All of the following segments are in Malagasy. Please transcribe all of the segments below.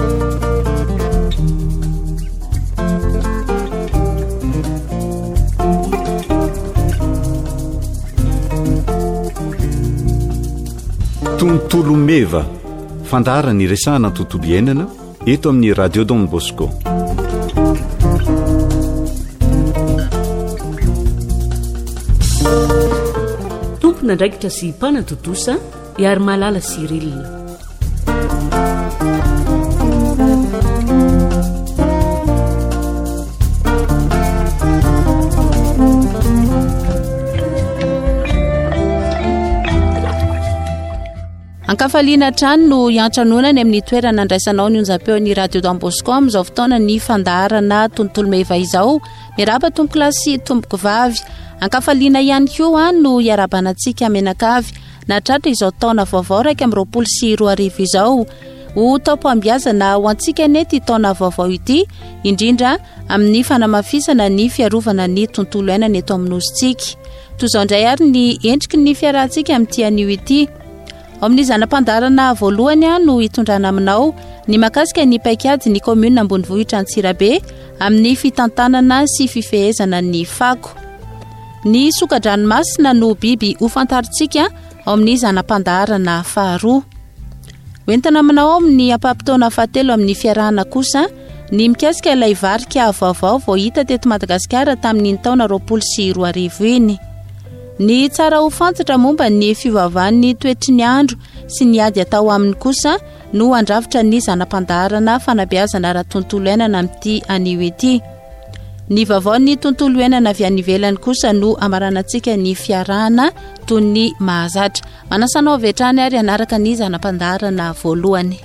Tontolo meva fandara ny resahana ny tontolo iainana eto amin'ny radio Don Bosco. Tompona ndraikitra sy mpanatotosa iary malala Sirilina. Ankafaliana trano no iantranonany amin'ny toerana andraisanao ny onjam-peon'ny radio Don Bosco amin'izao fotoana ny fandaharana tontolo meva izao. Miaraba tompo klasy tompoko vavy. Ankafaliana ihany koa no iarabanantsika menakavy natratra izao taona vaovao raika amin'ny 2024 izao. Ho taopo-ambiazana ho antsika nety taona vaovao ity, indrindra amin'ny fanamafisana ny fiarovana ny tontolo iainana eto amin'nositsika. Toy izao indray ary ny endriky ny fiarahantsika amin'ity anio ity. Amin'ny zanam-pandarana voalohany no hitondrana aminao ny makasika ny paikady ny commune Ambonivohitra Antsirabe amin'ny fitantanana sy fifehezana ny fako. Ny soka-dranomasina no biby ho fantaritsika ao amin'ny zanam-pandarana faharoa. Hoentana aminao amin'ny ampampitaona fahatelo amin'ny fiarahana kosa ny mikasika ilay varika vaovao vao hita teto Madagasikara tamin'ny taona 2024 iny. Ny tsara ho fantatra momba ny fivavahan'ny toetry ny andro sy ny ady atao aminy kosa no andravitra ny zanam-pandaharana fanabeazana ara-tontolo iainana amin'ity anio ity. Ny vaovao-ny tontolo iainana avy any ivelany kosa no amaranantsika ny fiarahana toy ny mahazatra. Manasanao vetrany ary anaraka ny zanam-pandaharana voalohany.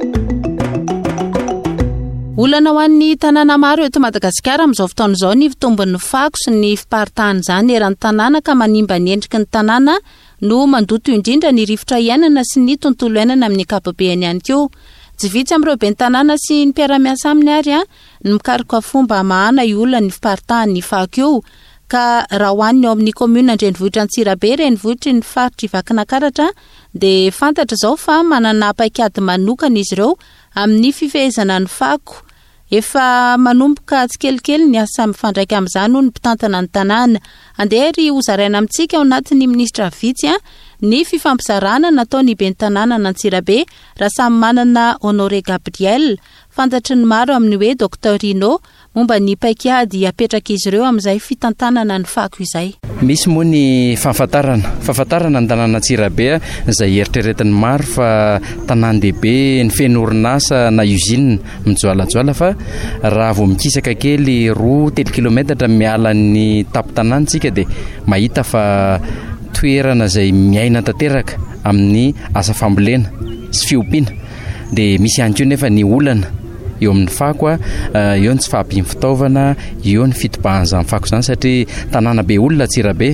Olana ho an'ny tanàna maro eto Madagasikara amin'izao fotoana izao ny fitombon'ny fako sy ny fiparitahany izany eran'ny tanàna ka manimba ny endriky ny tanàna no mandoto indrindra ny rivotra iainana sy ny tontolo iainana amin'ny ankapobeny ihany koa. Tsy vitsy amin'ireo ben'ny tanàna sy ny mpiara-miasa aminy ary ny mikaroka fomba mahana olona ny fiparitahany fako io ka raha hoaniny ao amin'ny commune Andrenivohitra Antsirabe renivohitry ny faritry Vakinankaratra dia fantatra izao fa manana paikady manokana izy ireo amin'ny fifehezana ny fako. Efa manomboka tsikelikely ny asa mifandraika amin'izany ny mpitantana ny tanàna. Andery hozaraina amintsika ao anatin'ny ministra vitsy ny fifampizarana nataony ben'ny tanàna n'Antsirabe raha samy manana Honoré Gabriel, fantatry ny maro amin'ny hoe Dr Rino, momba ny paikady apetraka izy ireo amin'izay fitantanana ny fako izay. Misy moa ny fahafantarana ny tanàna Antsirabe izay eritreretin'ny maro fa tanàn-dehibe ny feno orinasa na usine mijoalajoala fa raha vao mikisaka kely 2-3 kilometatra miala ny tapo-tanàntsika dia mahita fa toerana izay miaina tanteraka amin'ny asa fambolena sy fiompiana dia misy ihany koa nefa ny olana eo amin'ny fako eo ny tsy fahampiany fitaovana, eo ny fitobahan'izany fako izany satria tanàna be olona Antsirabe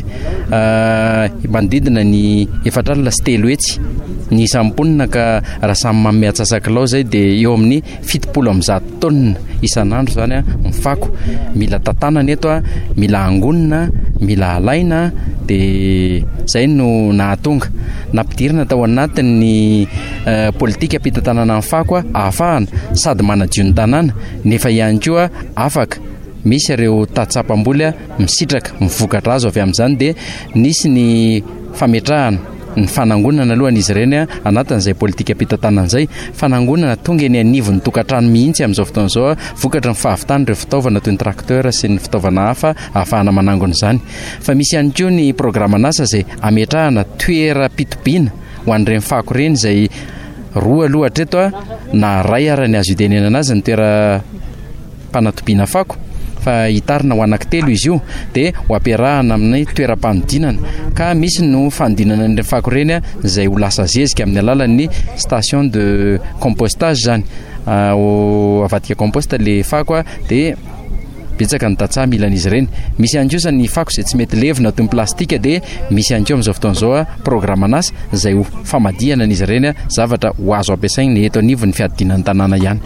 manodidina ny 4 alina sy 3 hetsy ny isamponina ka raha samy manome atsasakilao izay dia eo amin'ny 70 tonina isan'andro izany ny fako. Mila tantanana eto mila angonina, mila alaina dia izay no nahatonga nampidirina tao anatin'ny politika ampitantanana ny fako ahafahana sady manadio ny tanàna nefa ihany koa afaka misy ireo tatsapam-boly misitraka mivokatra azo avy amin'izany dia nisy ny fametrahana ny fanangonana alohan'izy ireny anatin'izay politika ampitantanana izay fanangonana tonga ny anivon'ny tokantrano mihitsy amin'izao fotoana izao vokatra ny fahavitana ireo fitaovana toy ny tracteur sy ny fitaovana hafa ahafahana manangona izany. Fa misy ihany koa ny programan'asa izay ametrahana toeram-pitobiana ho an'ireny fako ireny izay roa aloha hatreto na ray ara ny azo idenena anazy ny toeram-panatobiana fako fa hitarina ho anankitelo izy io dia ho ampiarahana amin'ny toeram-panodinana ka misy no fanodinana ny fako ireny izay ho lasa zezika amin'ny alalan'ny station de compostage izany avadika composta le fako dia betsaka ny tatsaha milan'izy ireny. Misy ihany koa ny fako izay tsy mety levina toy ny plastika dia misy ihany koa amin'izao fotoana izao programan'asa izay ho famadihana an'izy ireny zavatra ho azo ampiasaina eto anivon'ny fiadinan'ny tanàna ihany.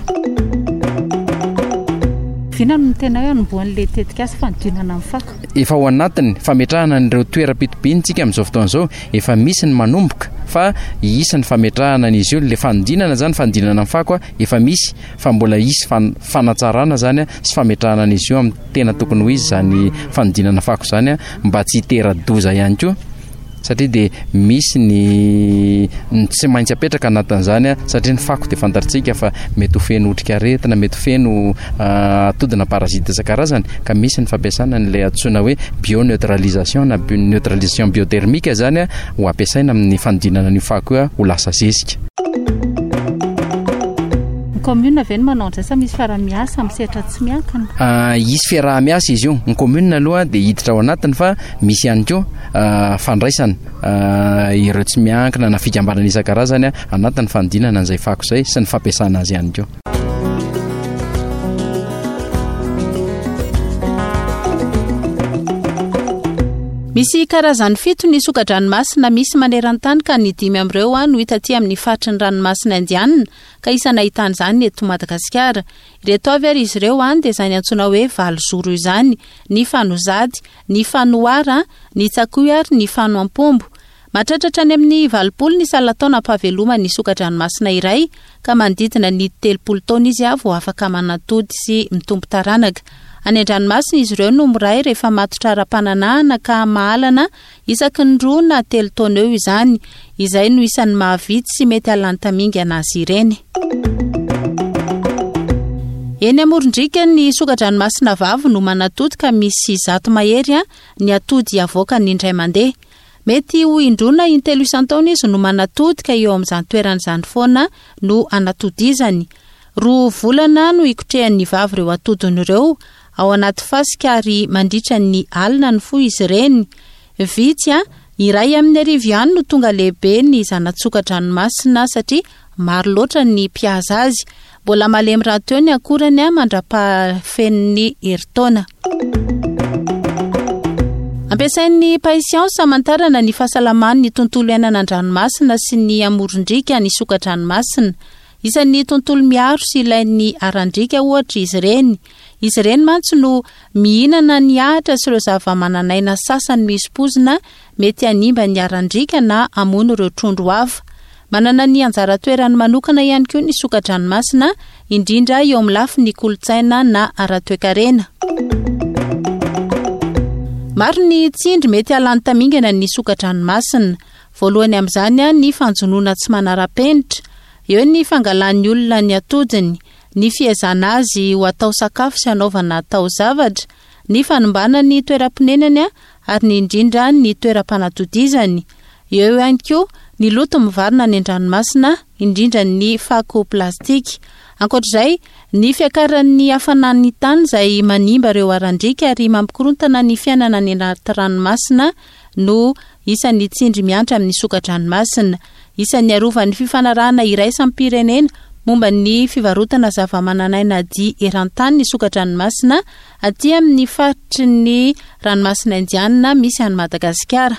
Finan ny tena hoe nomboan'ilay tetika asa fanodinana amin'ny fako. Efa ao anatiny fametrahana an'ireo toeram-pitobiantsika amin'izao fotoana izao efa misy ny manomboka fa isany fametrahana an'izy io le fanodinana zany fanodinana amin'ny fako efa misy fa mbola isy fanatsarana zany sy fametrahana an'izy io amin'ny tena tokony ho izy zany fanodinana fako zany mba tsy hitera-doza ihany koa satria dia misy ny tsy maintsy apetraka anatin'izany satria ny fako dia fantaritsika fa mety ho feno otrikaretina mety ho feno atodina parazita isan-karazany ka misy ny fampiasana n'ilay antsoina hoe bioneutralisation na neutralisation biotermika zany ho ampiasaina amin'ny fanodinana ny fako io ho lasa zezika. Commune ve manao andrasa misy fiarah-miasa amin'ny sehatra tsy miankina? Isy fiarah-miasa izy io. Ny commune aloha dia hiditra ao anatiny fa misy ihany koa fandraisana ireo tsy miankina na fikambanana isan-karazany anatin'ny fanodinana an'izay fako izay sy ny fampiasana azy ihany koa. Misy karazany fito ny soka-dranomasina misy maneran-tany ka ny 5 amin'ireo no hita aty amin'ny faritry ny ranomasina indianina ka isana ahitana izany eto Madagasikara. Ireto avy ary izy ireo dia izany antsoina hoe valozoro izany, ny fanozady, ny fanoara, ny tsakoy ary ny fano am-pombo. Mahatratratra any amin'ny 20 ny salan-taona hampaveloma ny soka-dranomasina iray ka manodidina ny 30 taona izy vao afaka manatody sy mitombo taranaka. Any an-dranomasina izy ireo no miray rehefa matotra ara-pananahana ka mahalana isaky ny 2 na 3 taona eo izany. Izay no isan'ny mahavity sy mety halany tamingana azy ireny. Eny Morondrika ny soka-dranomasina vavy no manatody ka misy 100 mahery ny atody avoaka ny indray mandeha. Mety ho indrona intelo isan-taona izy no manatody ka eo amin'izany toerana izany foana no anatodizany. 2 volana no ikotrehan'ny vavy ireo atodin'ireo ao anaty fasika ary mandritra ny alina ny fo izy ireny. Vitsy iray amin'ny arivo ihany no tonga lehibe ny zanatsoka-dranomasina satria maro loatra ny mpiasa azy. Mbola malemy raha teo ny akorany mandrapahafen'ny herintaona. Ampiasain'ny paisiansa hamantarana ny fahasalaman'ny tontolo iainana an-dranomasina sy ny amorondrika ny soka-dranomasina. Isan'ny tontolo miaro sy ilain'ny arandrika ohatra izy ireny. Izy ireny mantsy no mihinana ny ahitra sy ireo zava-mananaina sasany misy pozina mety hanimba ny arandrika na hamono ireo trondro hafa. Manana ny anjara toerany manokana ihany koa ny soka-dranomasina indrindra eo amin'ny lafiny kolotsaina na ara-toekarena. Maro ny tsindry mety halany tamingana ny soka-dranomasina. Voalohany amin'izany ny fanjonoana tsy manara-penitra, eo ny fangalan'ny olona ny atodiny, ny fiezana azy ho atao sakafo sy anaovana atao zavatra, ny fanombana ny toeram-ponenany ary ny indrindra ny toeram-panatodizany. Eo ihany koa ny loto mivarina ny an-dranomasina, indrindra ny fako plastika. Ankoatr'izay, ny fiakaran'ny hafanan'ny tany izay manimba ireo arandrika ary mampikorontana ny fiainana ny anaty ranomasina no isan'ny tsindry miantra amin'ny soka-dranomasina. Isan'ny arovan'ny fifanarahana iraisam-pirenena momba ny fivarotana zava-mananaina di eran-tany ny soka-dranomasina aty amin'ny faritry ny ranomasina indianina misy any Madagasikara.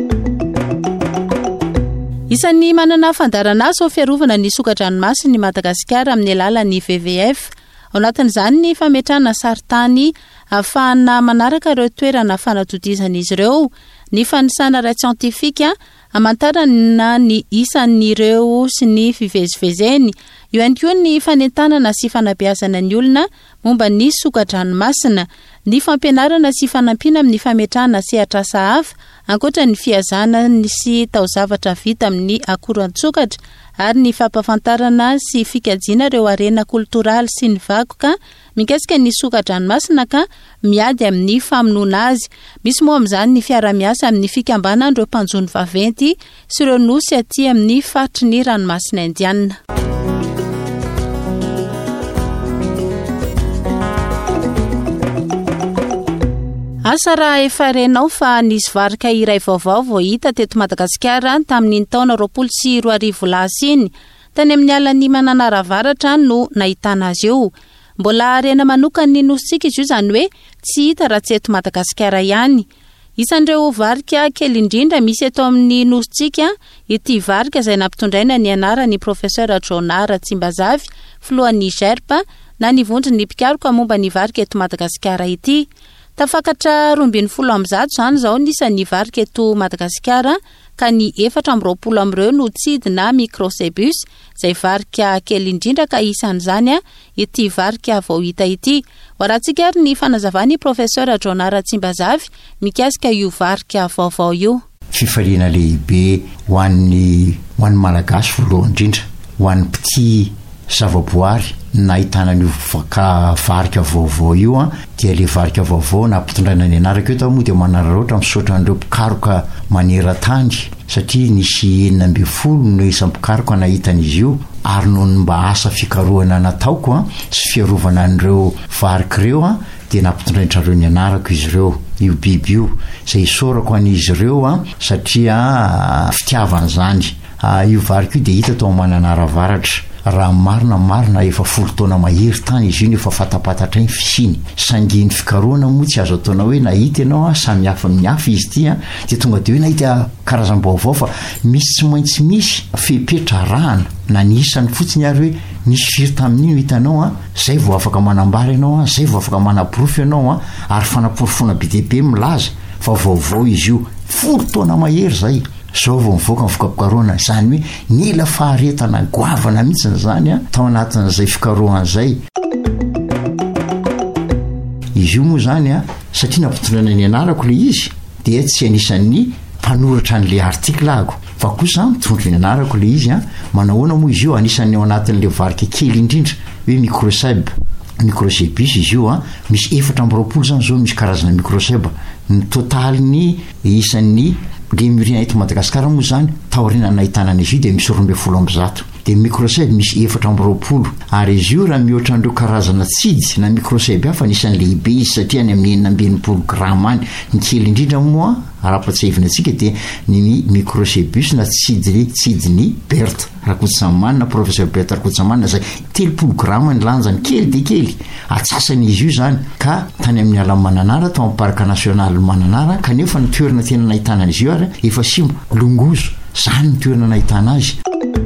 Isan'ny manana fandarana azy ao fiarovana ny soka-dranomasina ny Madagasikara amin'ny alalan'ny WWF. Ao anatin'izany ny fametrahana saritany ahafahana manaraka ireo toerana fanatodizan'izy ireo, ny fanisana ray-tsiantifika hamantarana ny isan'ireo sy ny fivezivezeny. Io ihany koa ny fanentanana sy fanabeazana ny olona momba ny soka-dranomasina, ny fampianarana sy fanampiana amin'ny fametrahana sehatr'asa hafa, ankoatra ny fiazana sy taozavatra vita amin'ny akoran-tsokatra ary ny fampafantarana sy fikajiana ireo arena kultoraly sy ny vakoka mikasika ny soka-dranomasina ka miady amin'ny famonoana azy. Misy moa amin'izany ny fiara-miasa amin'ny fikambanana ireo mpanjony vaventy sy ireo nosy aty amin'ny faritry ny ranomasina indianina. Asa raha efa renao fa nisy varika iray vaovao vao hita teto Madagasikara tamin'ny taona 2020 lasa iny. Tany amin'ny alan'ny Mananaravaratra no nahitana azy eo. Mbola arena manokany nositsika izy io zany hoe tsy hita raha tsy eto Madagasikara ihany. Isan'ireo varika kely indrindra misy eto amin'ny nositsika ity varika izay nampitondraina ny anarany Professeur Jonara Tsimbazavy, filohan'ny Gerpa na nivondry ny mpikaroka momba ny varika eto Madagasikara ity. Tafakatra 2010 zany zao nisan'ny varika eto Madagasikara ka ny 420 amin'ireo no tsidina microcebus izay varika kely indrindra ka isan'izany ity varika vao hita ity. Hoarantsika ary ny fanazavany professeur Jonara Tsimbazavy mikasika io varika vaovao io. Fifaliana lehibe ho an'ny malagasy voalohany indrindra, ho an'ny petit zavaboary na ahitana ny varika vaovao io dia le varika vaovao na ampitondraina ny anaraka eto moa dia manararaotra misaotra an'ireo mpikaroka maneran-tany satria nisy 40 no isam-pikaroka nahitan'izy io ary noho ny mba asa fikarohana nataoko sy fiarovana an'ireo varika ireo dia nampitondraintrareo ny anarako izy ireo io biby io izay isorako an'izy ireo satria fitiavana zany. Io varika io dia hita tao mananaravaratra raha marina efa 10 taona mahery tany izy io nefa fatapatatra ny fisiny sangy ny fikarohana moa tsy azo ataona hoe nahita ianao samy hafa izy ity dia tonga dia hoe nahita karazam-baovao fa misy tsy maintsy misy fepetra rahana na nisany fotsiny ary hoe nisy firy tamin'ino hitanao zay vao afaka manambara ianao zay vao afaka manaporofo ianao ary fanaporofona be dia be milaza fa vaovao izy io 10 taona mahery zay. Zao vao mivoaka ny fikarohana zany hoe nila faharetana goavana mihitsy zany tao anatin'izay fikarohana zay. Izy io moa zany satria nampitondraina ny anarako le izy dia tsy anisan'ny mpanoratra an'le artiklako fa kosa mitondra ny anarako le izy manahoana moa izy io anisan'ny ao anatin'le varika kely indrindra hoe microcebus izy io misy 420 zany zao misy karazana microcebe ny totaliny isan'ny le murina eto Madagasikara moa zany taorina nahitana an'izy io dia misy 12 dia microcebe misy 420 ary izy io raha mihoatra an'ireo karazana tsidy na microcebe hafa anisan'ny lehibe izy satria ny amin'ny 420 grama any ny kely indrindra moa ara-patsahivana antsika dia ny microcebus na tsidiny Berthe Rakotsamanina professeur Berthe Rakotsamanina zay 30 grama ny lanjany kely dia kely atsasany izy io zany ka tany amin'ny ala Mananara tao amin'ny parc national Mananara kanefa ny toerana tena nahitana azy io ary efa simba Longozo zany ny toerana nahitana azy.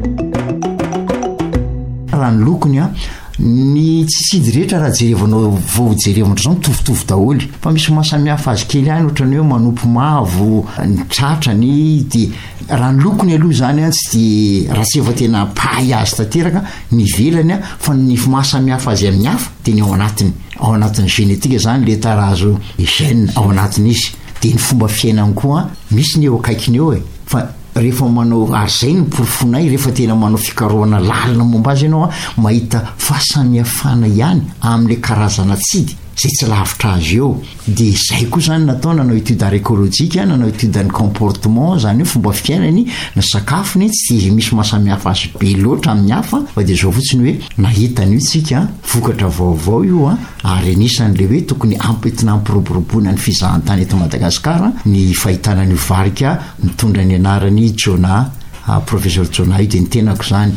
Raha ny lokony ny tsitsidy rehetra raha jerevanao vao jerevanao zao mitovitovy daholo fa misy mahasamihafa azy kely any ohatrany hoe manompo mavo ny tratrany dia raha ny lokony aloha zany tsy dia raha tsy efa tena pahy azy tanteraka ny velany fa ny mahasamihafa azy amin'ny hafa dia ny ao anatin'ny genetika zany le tarazo gène ao anatiny izy dia ny fomba fiainany koa misy ny eo akaikiny eo fa rehefa manao ary zay ny porofonay rehefa tena manao fikarohana lalina momba azy ianao mahita fahasamihafana ihany amin'le karazana tsidy zay tsy lavitra azy eo dia zay koa zany natao nanao étude arécologique nanao étude ny comportement zany hoe fomba fiainany ny sakafony tsy misy mahasamihafa azy be loatra amin'ny hafa fa dia zao fotsiny hoe nahitany io tsika vokatra vaovao io ary anisan'le hoe tokony ampetina ampiroboroboana ny fizahantany eto Madagasikara ny fahitana ny varika mitondra ny anarany Jona professeur Jona io dia ny tenako zany.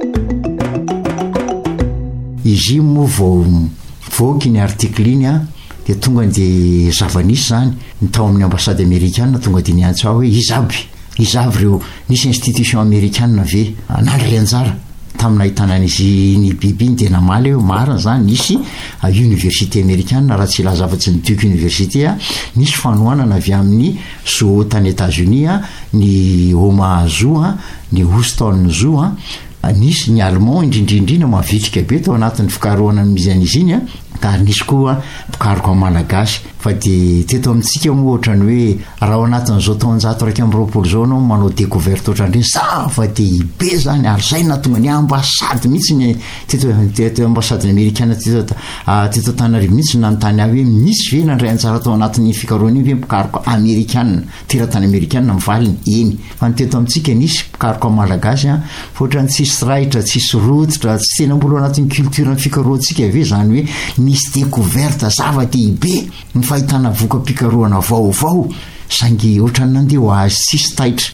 Izy moa vao voky ny article iny dia tonga dia zavanisy zany ny tao amin'ny ambassade américane tonga dia niantso hoe izy avy ireo nisy institution américane ve nandray anjara tamina ahitana an'izy ny biby iny dia namaly hoe marina zany nisy université américane raha tsy ilazafa-tsy ny Duke université nisy fanohanana avy amin'ny zoo tany États-Unis ny Oma Zoo ny Houston Zoo nisy ny Allemand indrindrindrina mavitrika be tao anatin'ny fikarohana mizan'izy iny ka nisy koa mpikaroka malagasy fa dia teto amintsika moa ohatrany hoe raha ao anatin'izao taonjato 120 zao anao manao découverte ohatran'ireny zava-dehibe zany ary zay natonga ny ambasady mihitsy ny teto ambasady américane teto Antananarivo mihitsy nanontany ahy hoe misy ve nandray anjara tao anatin'ny fikarohana iny hoe mpikaroka américane teratany américane mivaliny eny fa ny teto amintsika nisy mpikaroka malagasy fa ohatrany tsisy raitra tsisy rototra tsy tena mbola anatin'ny culture ny fikarohantsika ve zany hoe misy découverte zava-dehibe ny fahitana voka-pikarohana vaovao sangy ohatrany nandeha ho azy tsisy taitra.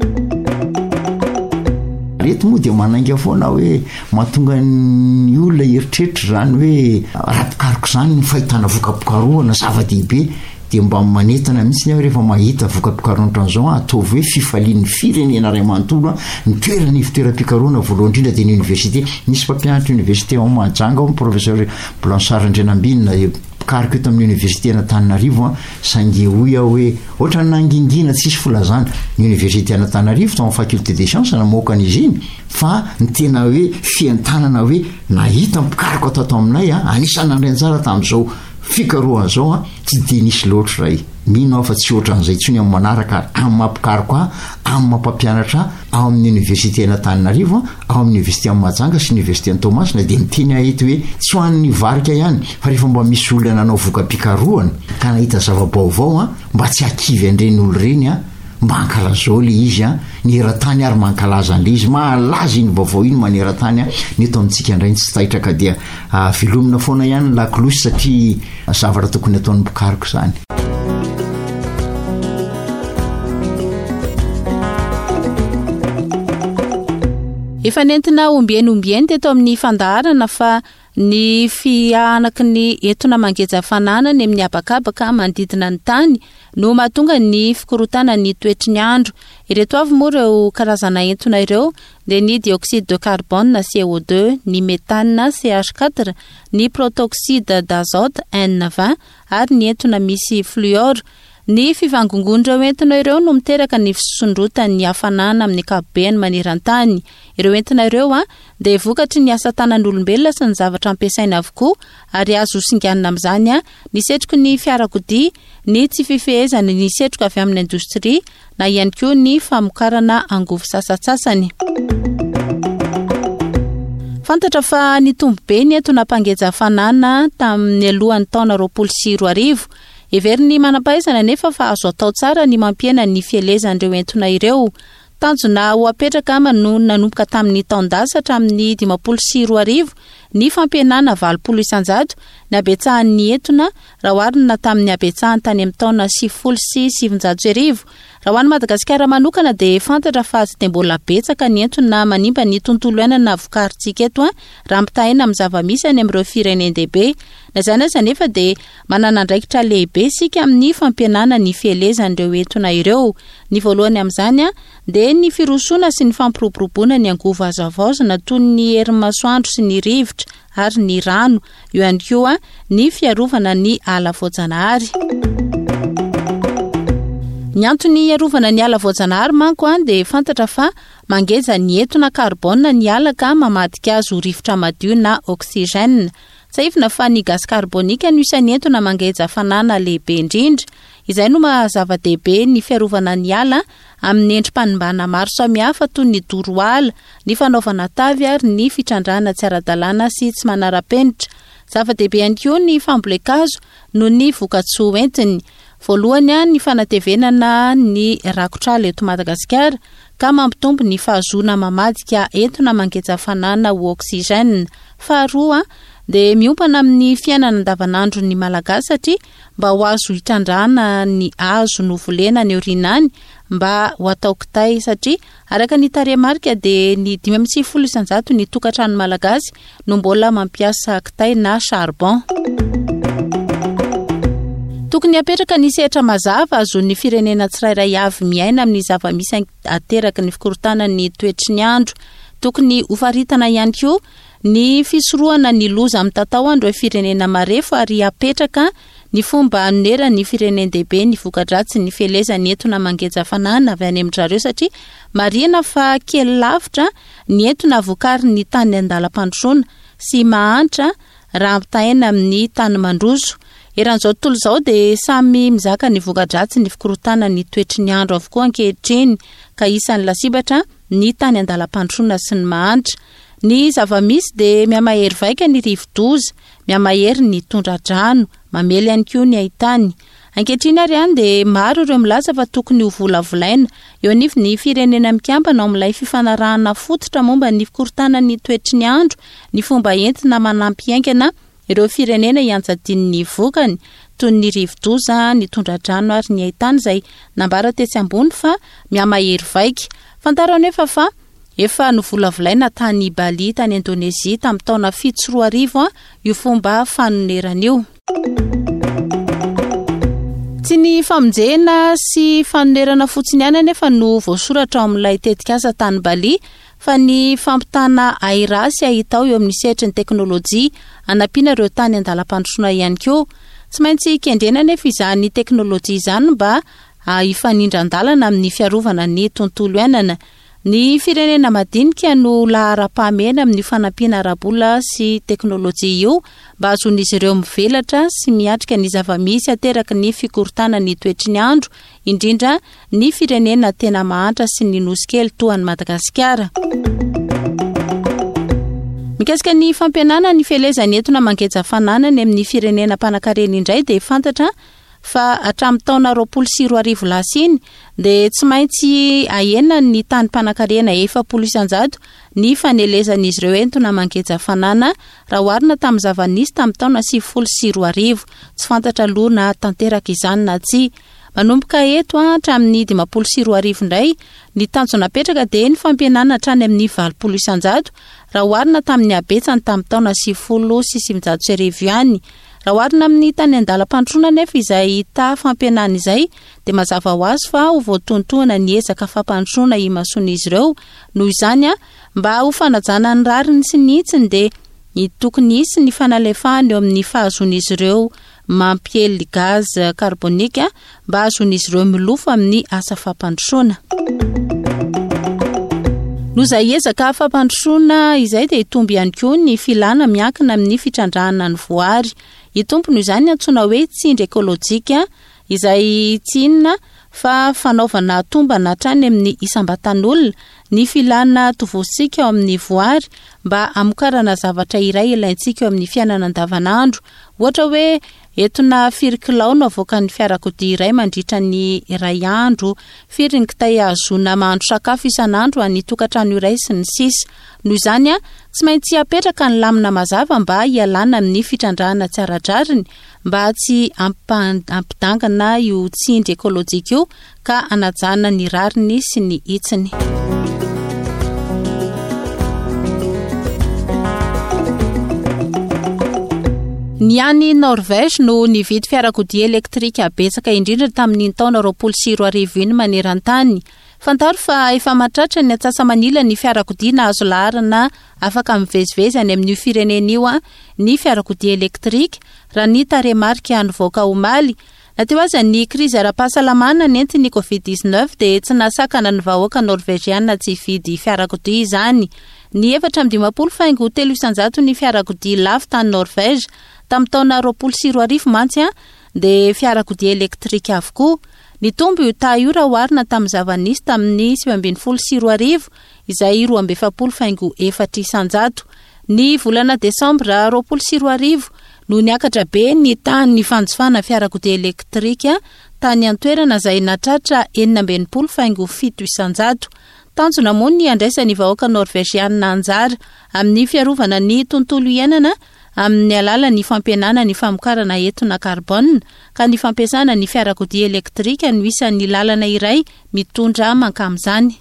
Reto moa dia manainga foana hoe mahatonga ny olona eritreritra zany hoe raha pikaroka zany ny fahitana voka-pikarohana zava-dehibe dia mba manetana mihitsy ny rehefa mahita voka-pikarohana ohatran'izao ataovy hoe fifalian'ny firenena ray manontolo ny toerana ivitoeram-pikarohana voalohany indrindra dia ny université nisy mpampianatra université ao Mahajanga ao professeur Blanchard Andrenambinina pikariko eto amin'ny université n'Antananarivo sange hoy aho hoe ohatra nangingina tsisy filazana ny université n'Antananarivo tao amin'ny faculté des sciences namoaka an'izy iny fa ny tena hoe fientanana hoe nahita pikariko atao aminay anisany andrentsara tamin'izao fikarohan zao tsy de nisy loatra ray mino afa tsy ohatran'izay tsony amin'ny manaraka amin'ny mampikariko amin'ny mampampianatra ao amin'ny université n'Antananarivo ao amin'ny université amin'ny Mahajanga sy université ny Tomasina de miteny ahety hoe tsy hoan'ny varika ihany fa rehefa mba misy olona nanao voka-pikarohana ka nahita zava-baovao mba tsy hakivy andreny olo reny mba ankalaza le izy ny eran-tany ary mankalaza an'le izy mahalaza iny vaovao iny maneran-tany neto amintsika indrainy tsy tahitraka dia velomina foana ihany la cloche satria zavatra tokony ataon'ny mpikariko zany. Efa nentina ombieny teto amin'ny fandaharana fa ny fianaky ny entona mangeja fanana ny amin'ny abakabaka mandidina ny tany no mahatonga ny fikorotana ny toetry ny andro. Ireto avy moa ireo karazana entona ireo dia ny dioxyde de carbone CO2, ny méthane CH4, ny protoxyde d'azote N20 ary ny entona misy fluor. Ny fivangongon'ireo entona ireo no miteraka ny fisondrotan'ny hafanana amin'ny ankapobeny maneran-tany. Ireo entona ireo dia vokatry ny asa tanan'olombelona sy ny zavatra ampiasaina avokoa ary azo singanina amin'izany ny setroky ny fiarakodia, ny tsy fifehezana ny setroka avy amin'ny indostria na ihany koa ny famokarana angovo sasatsasany. Fantatra fa ny tombobe ny entona mpangeja fanana tamin'ny alohan'ny taona 2024 everiny manampahaizana nefa fa azo atao tsara ny mampiena ny fielezan'ireo entona ireo. Tanjona ho apetraka no nanomboka tamin'ny taon-dasa hatramin'ny 2024 ny fampienana 20 isanjato ny abetsahan'ny entona raha oharina tamin'ny abetsahany tany amin'ny taona 70 sy 700. Raha ho an'i Madagasikara manokana dia fantatra fa tsy dia mbola betsaka ny entona manimba ny tontolo iainana vokarintsika eto raha ampitahaina amin'ny zava-misy any amin'ireo firenendehibe. Na izany aza nefa dia manana andraikitra lehibe sika amin'ny fampienana ny fielezan'ireo entona ireo. Ny voalohany amin'izany dia ny firosoana sy ny fampiroboroboana ny angovo hazavaozana toy ny herinmasoandro sy ny rivotra ary ny rano, io ihany koa ny fiarovana ny ala voajanahary. Ny antony iarovana ny ala voajanahary manko dia fantatra fa mangeja ny entona carbone ny ala ka mamadika azy ho rivotra madio na oxygène. Saifina fa ny gaz carbonika no isan'ny entona mangeja fanana lehibe indrindra. Izay no mahazava-dehibe ny fiarovana ny ala amin'ny endrim-panimbana maro samihafa toy ny doroala, ny fanaovana tavy ary ny fitrandrana tsy ara-dalàna sy tsy manara-penitra. Zava-dehibe ihany koa ny fambolekazo no ny vokatsoa entiny. Voalohany ny fanatevenana ny rakotr'ala eto Madagasikara ka mampitombo ny fahazoana mamadika entona mangeja fanana ho oxygène. Faharoa dia miompana amin'ny fiainana andavanandro ny malagasy satria mba ho azo hitrandrana ny hazo no volena ny orinany mba ho atao kitay satria araka ny taremarika dia ny 5 isanjato ny tokantrano malagasy no mbola mampiasa kitay na charbon. Tokony apetraka ny sehatra mazava azon'ny firenena tsirairay avy miaina amin'ny zava-misy ateraka ny fikorotana ny toetry ny andro. Tokony hofaritana ihany koa ny fisorohana ny loza amin'ny tatao andro firenena marefo ary apetraka ny fomba anerany ny firenendehibe ny vokadratsy ny fielezany entona mangeja fanana avy any amin'ireo satria marina fa kely lavitra ny entona vokariny ny tany andalam-pandrosoana sy mahantra raha ampitahaina amin'ny tany mandroso. Eran'izao tontolo izao dia samy mizaka ny vokadratsy ny fikorotana ny toetry ny andro avokoa ankehitriny ka isan'ny lasibatra ny tany andalam-pandrosoana sy ny mahantra. Ny zava-misy dia miamahery vaika ny rivo-doza, miamahery ny tondra-drano, mamely ihany koa ny haitany. Ankehitriny ary ihany dia maro ireo milaza fa tokony ho volavolaina eo anivy ny firenena mikambana ao amin'ilay fifanarahana fototra momba ny fikorotana ny toetry ny andro, ny fomba entina manampy haingana ireo firenena ianjadin'ny vokany toy ny rivo-doza, ny tondra-drano ary ny haitany izay nambara tetsy ambony fa miamahery vaika. Fantaro anefa fa efa novolavolaina tany Bali tany Indonezia tamin'ny taona 7 io fomba fanonerana io. Tsy ny famonjena sy fanonerana fotsiny ihany anefa no voasoratra ao amin'ilay tetikasa tany Bali fa ny fampitana airasy ahitao eo amin'ny sehatra ny teknôlôjia anampiana ireo tany andalam-pandrosoana ihany koa. Tsy maintsy kendrena nefa izany teknôlôjia izany mba ifanindran-dalana amin'ny fiarovana ny tontolo iainana. Ny firenena madinika no lahara-pahamehana amin'ny fanampiana arabola sy teknôlôjia io mba azon'izy ireo mivelatra sy miatrika ny zava-misy ateraky ny fikorotana ny toetry ny andro, indrindra ny firenena tena mahantra sy ny nosy kely toa ny Madagasikara. Mikasika ny fampianana ny fielezany entona mangeja fananany amin'ny firenena mpanan-karena indray dia fantatra fa hatramin'ny taona 2020 lasiny dia tsy maintsy ahena ny tany mpanan-karena 700 ny fanelezan'izy ireo entona mangeja fanana raha oharina tamin'ny zava-nisy tamin'ny taona 2020. Tsy fantatra aloha na tanteraka izany na tsy. Manomboka eto hatramin'ny 2020 indray ny tanjona napetraka dia ny fampianana hatrany amin'ny 700 raha oharina tamin'ny abetsany tamin'ny taona 1990 ihany. Raha oharina amin'ny tany andalam-pandrosoana nefa izay hita fampianana izay dia mazava ho azy fa ho voatontoana ny ezaka fampandrosoana imasoan'izy ireo. Noho izany mba ho fanajana ny rariny sy ny hitsiny dia tokony hisy ny fanalefahany eo amin'ny fahazon'izy ireo mampiely gaz karbonika mba azon'izy ireo milofa amin'ny asa fampandrosoana. Noho izay ezaka fampandrosoana izay dia hitomby ihany koa ny filana miankina amin'ny fitrandrahana ny voary. Hitompo noho izany antsoina hoe tsindry ekôlôjika izay tsy inona fa fanaovana tombana hatrany amin'ny isam-batan'olona ny filana tovosika ao amin'ny voary mba amokarana zavatra iray ilaintsika eo amin'ny fiainana andavanandro. Ohatra hoe entona firikilao no avoaka ny fiarakodia iray mandritra ny iray andro, firy ny kitay azona mahandro sakafo isan'andro any tokantrano iray sy ny sisa. Noho izany tsy maintsy apetraka ny lamina mazava mba hialana amin'ny fitrandrahana tsy ara-drariny mba tsy ampidangana io tsindry ekôlôjika io ka anajana ny rariny sy ny hitsiny. Ny any Norvège no nividy fiarakodia elektrika betsaka indrindra tamin'ny taona 2020 maneran-tany. Fantaro fa efa matratra ny atsasa-manila ny fiarakodia nahazo laharana afaka mivezivezy any amin'ny firenena io ny fiarakodia elektrika raha ny taremarika nivoaka omaly. Nateo aza ny krizy ara-pahasalamana nentiny COVID-19 dia tsy nasakana ny vahoaka norvégiana tsy hividy fiarakodia izany. Ny 450 ny fiarakodia lafo tany Norvège tamin'ny taona 2020 mantsy dia fiarakodia elektrika avokoa. Ny tombo io taio raha oharina tamin'ny zava-nisy tamin'ny 2020 izay 270,400. Ny volana desambra 2020 no niakatra be ny tany fanjofana fiarakodia elektrika tany an-toerana izay natratra 19,700. Tanjona moa ny andraisan'ny vahoaka norvégiana anjara amin'ny fiarovana ny tontolo iainana amin'ny alalan'ny fampianana ny famokarana entona karbona ka ny fampiasana ny fiarakodia elektrika no isan'ny lalana iray mitondra mankamizany.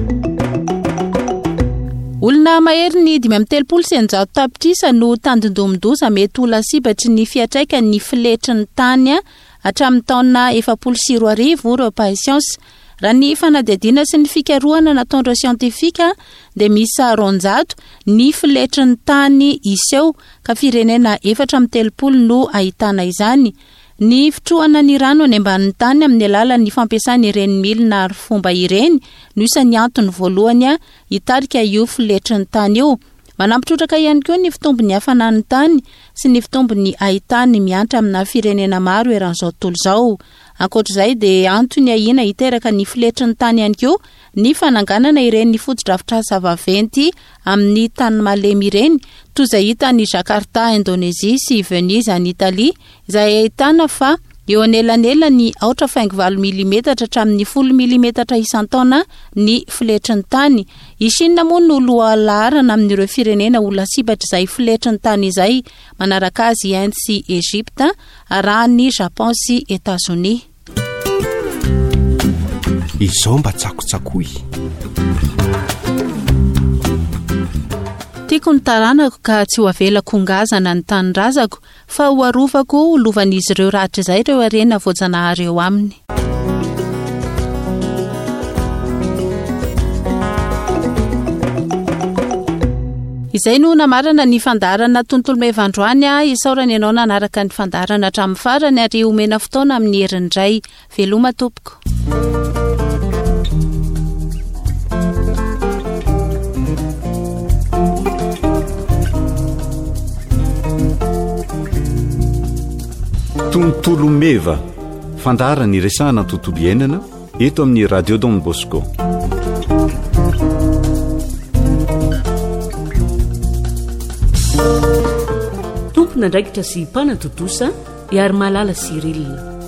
Olona mahery ny 530 tapitrisa no tandindomindoza mety ho lasibatry ny fiatraika ny filetry ny tany hatramin'ny taona 2020 ireo mpaisiansy. Raha ny fanadihadiana sy ny fikarohana nataon'ireo siantifika dia misy 200 ny filetry ny tany iseho ka firenena 430 no ahitana izany. Ny fitrohana ny rano any ambanin'ny tany amin'ny alalan'ny fampiasana ireny milina fomba ireny no isan'ny antony voalohany hitarika io filetry ny tany io. Manampitrotraka ihany koa ny fitombony hafanan'ny tany sy ny fitombony ahitany miantra amina firenena maro eran'izao tontolo izao. Ankoatr'izay dia antony ahina hiteraka ny filetry ny tany ihany koa ny fananganana ireny foto-drafitrasa vaventy amin'ny tany malemy ireny toy izay hita ny Jakarta Indonésia sy Venise any Italia izay ahitana fa eo anelanela ny 4.4 mm hatramin'ny 10 mm isan-taona ny filetry ny tany. I Chine moa no loha laharana amin'ireo firenena ho lasibatra izay filetry ny tany izay manaraka azy Inde sy Egypte arahany Japon sy États-Unis. Izao mba tsakotsakoy. Tiako ny taranako ka tsy ho avelako ngazana ny tanyrazako fa ho arovako lovan'izy ireo rahatra izay ireo arena voajanahary eo aminy. izay no namarana ny fandarana tontolo mevandroany isaorany ianao nanaraka ny fandarana hatramin'ny farany ary omena fotoana amin'ny herin'indray veloma tompoko. tontolo meva fandarana iresahana tontolo iainana eto amin'ny radio Don Bosco. Tompona ndraikitra sy mpanatontosa iary malala Sirilina.